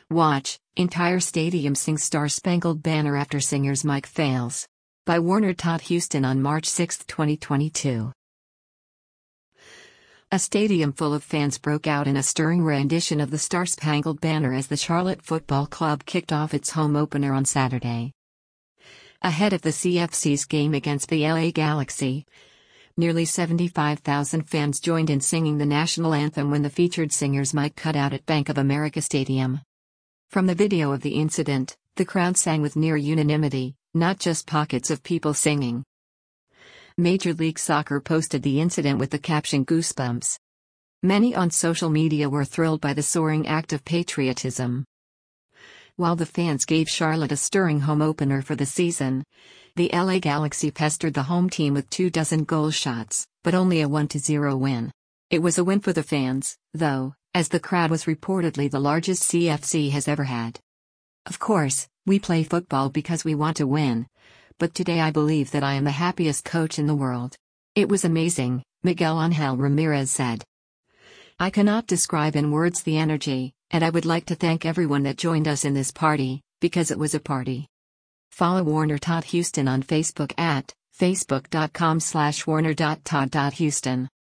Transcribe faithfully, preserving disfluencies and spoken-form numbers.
Watch, entire stadium sings Star-Spangled Banner after singer's mic fails. By Warner Todd Huston on March sixth, twenty twenty-two. A stadium full of fans broke out in a stirring rendition of the Star-Spangled Banner as the Charlotte Football Club kicked off its home opener on Saturday. Ahead of the C F C's game against the L A Galaxy, nearly seventy-five thousand fans joined in singing the national anthem when the featured singer's mic cut out at Bank of America Stadium. From the video of the incident, the crowd sang with near unanimity, not just pockets of people singing. Major League Soccer posted the incident with the caption "Goosebumps." Many on social media were thrilled by the soaring act of patriotism. While the fans gave Charlotte a stirring home opener for the season, the L A Galaxy pestered the home team with two dozen goal shots, but only a one to zero win. It was a win for the fans, though, as the crowd was reportedly the largest C F C has ever had. Of course, we play football because we want to win, but today I believe that I am the happiest coach in the world. It was amazing, Miguel Angel Ramirez said. I cannot describe in words the energy, and I would like to thank everyone that joined us in this party, because it was a party. Follow Warner Todd Huston on Facebook at facebook dot com slash warner dot todd dot huston.